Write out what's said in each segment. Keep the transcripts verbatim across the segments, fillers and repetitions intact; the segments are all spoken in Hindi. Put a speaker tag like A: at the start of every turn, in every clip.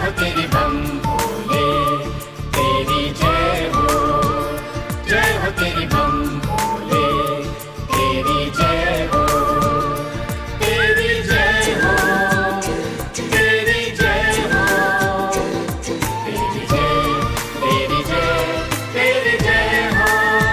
A: हो तेरी बम भोले, तेरी जय हो, जय हो तेरी बम भोले, तेरी जय हो, तेरी जय हो, तेरी जय हो, तेरी जय, तेरी जय, तेरी जय हो।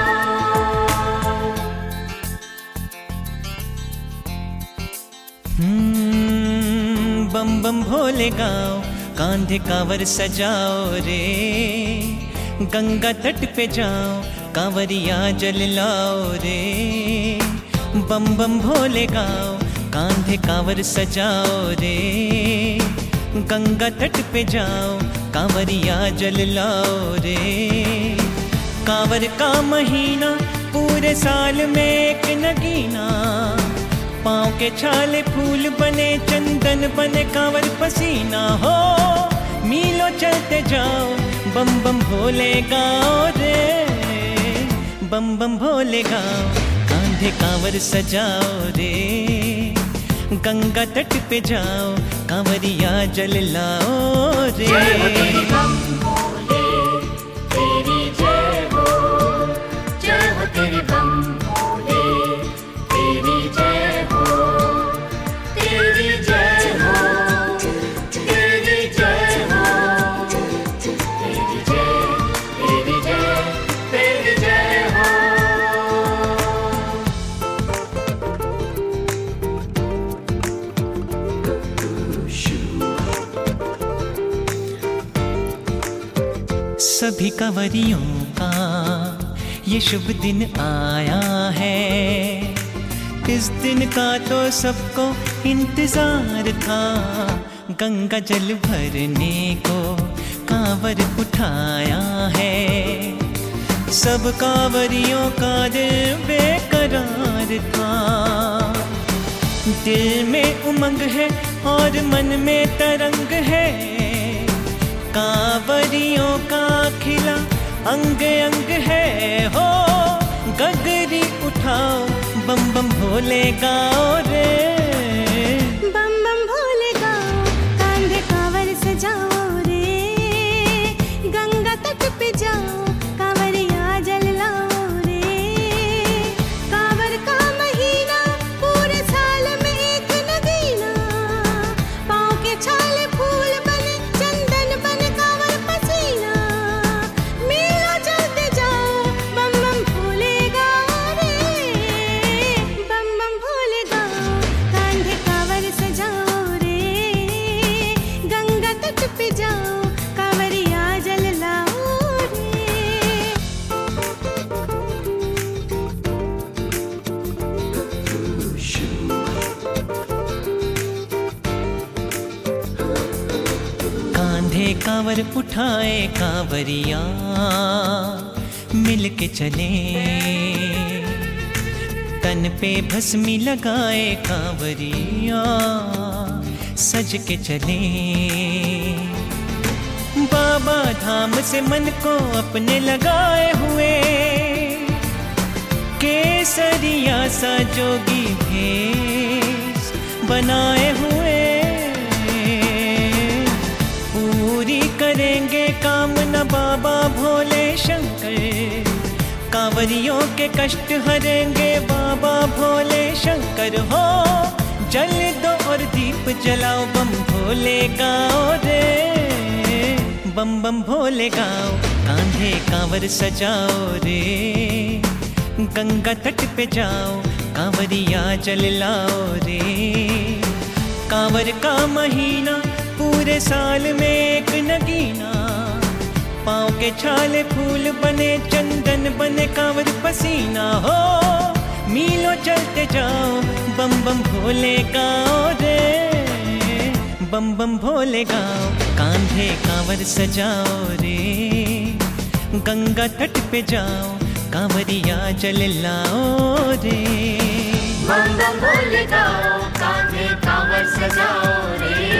B: हम्म, बम बम भोले गाओ, कांधे कांवर सजाओ रे, गंगा तट पे जाओ, कांवरिया जल लाओ रे। बम बम भोले गाओ, कांधे कांवर सजाओ रे, गंगा तट पे जाओ, कांवरिया जल लाओ रे। कांवर का महीना पूरे साल में एक नगीना, पाँव के छाले फूल बने, चंदन बने कांवर पसीना हो। मीलों चलते जाओ, बम बम भोले गाओ रे, बम बम भोले गाओ, कांधे कांवर सजाओ रे, गंगा तट पे जाओ, कांवरिया जल लाओ रे।
A: जय हो तेरी बम भोले, तेरी जय हो, जय हो तेरी बम भोले, तेरी जय हो, तेरी जय हो, तेरी जय हो, तेरी जय, तेरी जय, तेरी जय हो।
B: सभी कंवरियों का ये शुभ दिन आया है, इस दिन का तो सबको इंतजार था। गंगा जल भरने को कांवर उठाया है, सब कांवरियों का दिल बेकरार था। दिल में उमंग है और मन में तरंग है, कांवरियों का खिला अंग अंग है हो। गगरी उठाओ, बम बम भोले गाओ रे,
C: बम बम भोले गाओ, कांधे कांवर सजाओ रे, गंगा तट पे जाओ, कांवरिया जल लाओ रे। कांवर का महीना पूरे साल में एक नगीना, पाँव के छाले फूल बने, चंदन बने कांवर पसीना। मीलों चलते जाओ, बम बम भोले गाओ रे, बम बम भोले गाओ, कांधे कांवर सजाओ रे, गंगा तट पे जाओ, कांवरिया जल लाओ रे।
B: कांधे कांवर उठाए कांवरिया, मिल के चले, तन पे भस्मी लगाए कांवरिया, सज के चले। बाबा धाम से मन को अपने लगाए हुए, केसरिया सा जोगी भेष बनाए हुए, पूरी करेंगे कामना बाबा भोले शंकर। कांवरियों के कष्ट हरेंगे बाबा भोले शंकर हो। जल दो और दीप जलाओ, बम भोले गाओ रे, बम बम भोले गाओ, कांधे कांवर सजाओ रे, गंगा तट पे जाओ, कांवरिया जल लाओ रे। कांवर का महीना पूरे साल में एक नगीना, पाँव के छाले फूल बने, चंदन बने कांवर पसीना हो। मीलों चलते जाओ, बम बम भोले गाओ रे, बम बम भोले गाओ, कांधे कांवर सजाओ रे, गंगा तट पे जाओ, कांवरिया जल लाओ रे।
A: बम बम भोले गाओ, कांधे कांवर सजाओ रे,